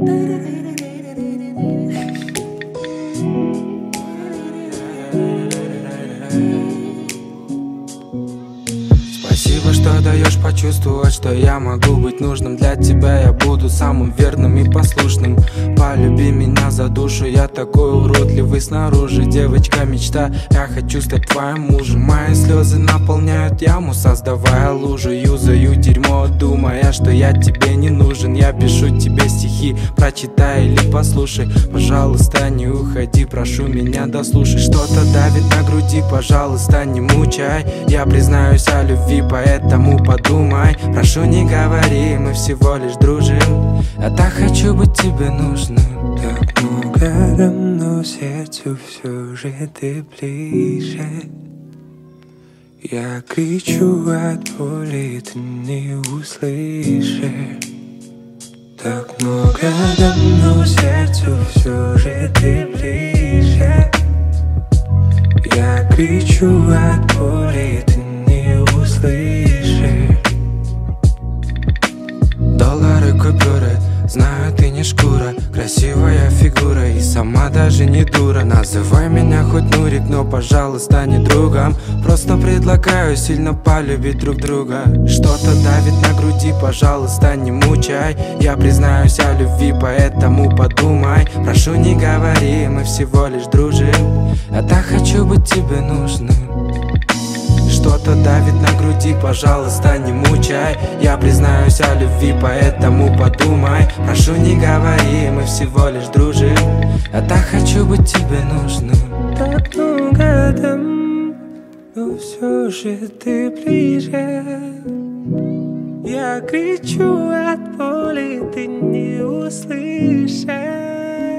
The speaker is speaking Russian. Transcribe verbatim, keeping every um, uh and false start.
Спасибо, что даешь почувствовать, что я могу быть нужным для тебя. Я буду самым верным и послушным. Полюби меня за душу, я такой уродливый снаружи. Девочка мечта, я хочу стать твоим мужем. Мои слезы наполняют яму, создавая лужу. Юзаю дерьмо, думая, что я тебе не нужен. Я пишу тебе стихи, прочитай или послушай. Пожалуйста, не уходи, прошу меня дослушай. Что-то давит на груди, пожалуйста, не мучай. Я признаюсь о любви, поэтому подумай. Прошу, не говори, мы всего лишь дружим. Я так хочу быть тебе нужным. Так много давно сердцу, все же ты ближе. Я кричу от боли, ты не услышишь. Так много давно сердцу, все же ты ближе. Я кричу от боли, ты не услышишь. Доллары, купюры, знаю, ты не шкура. Красивая фигура и сама даже не дура. Называй меня хоть Нурик, но, пожалуйста, не другом. Просто предлагаю сильно полюбить друг друга. Что-то давит на груди, пожалуйста, не мучай. Я признаюсь о любви, поэтому подумай. Прошу, не говори, мы всего лишь дружим. Я так хочу быть тебе нужным. Что-то давит на груди, пожалуйста, не мучай. Я признаюсь о любви, поэтому подумай. Прошу, не говори, мы всего лишь дружим. Я так хочу быть тебе нужным. Так много там, но все же ты ближе. Я кричу от боли, ты не услышишь.